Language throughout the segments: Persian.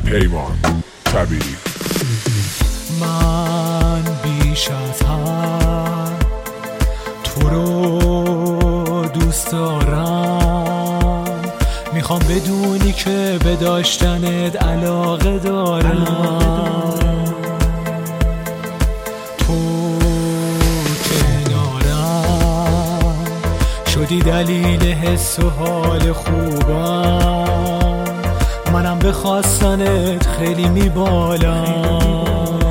پیمان کبیری. من بیش از هم تو رو دوست دارم، میخوام بدونی که به داشتنت علاقه دارم. تو کنارم شدی دلیل حس و حال خوبم، منم به خواستنت خیلی میبالم.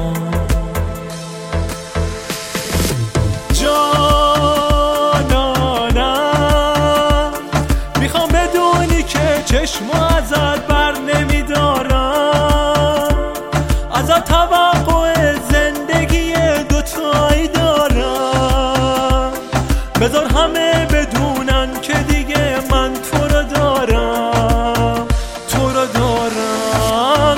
جانانم میخوام بدونی که چشمو ازت بر نمیدارم، ازت توقع زندگی دوتایی دارم. بذار همه بدونن که دیگه من تو رو دارم، تو رو دارم.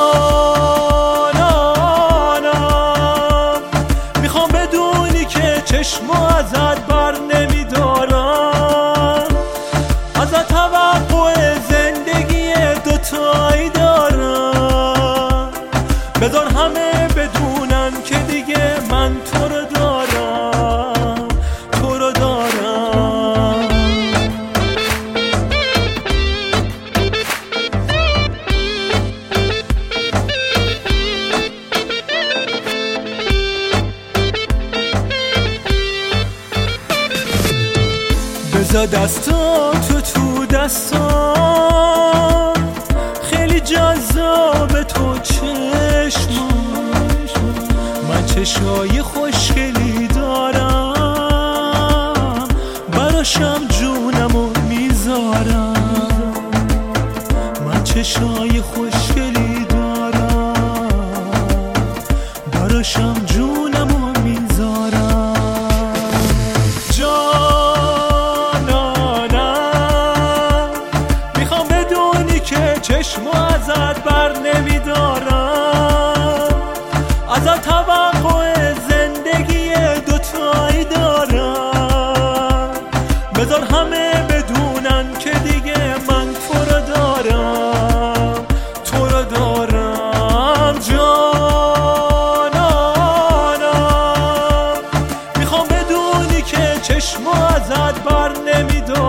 جانانم میخوام بدونی که چشمو ازت بر نمیدارم، ازت توقع زندگی دوتایی دارم. بذار همه بدونن که دیگه من تو رو دارم، تو رو دارم. بذار دستاتو تو دستام، خیلی جذاب تو چشمم. من چشای خوشگلی دارم، براشم جونمو میذارم. من چشای خوشگلی دارم، براشم جونمو میذارم. چشمو ازت بر نمیدارم، ازت توقع زندگی دوتایی دارم. بذار همه بدونن که دیگه من تو رو دارم، تو رو دارم. جانانم میخوام بدونی که چشمو ازت بر نمیدارم،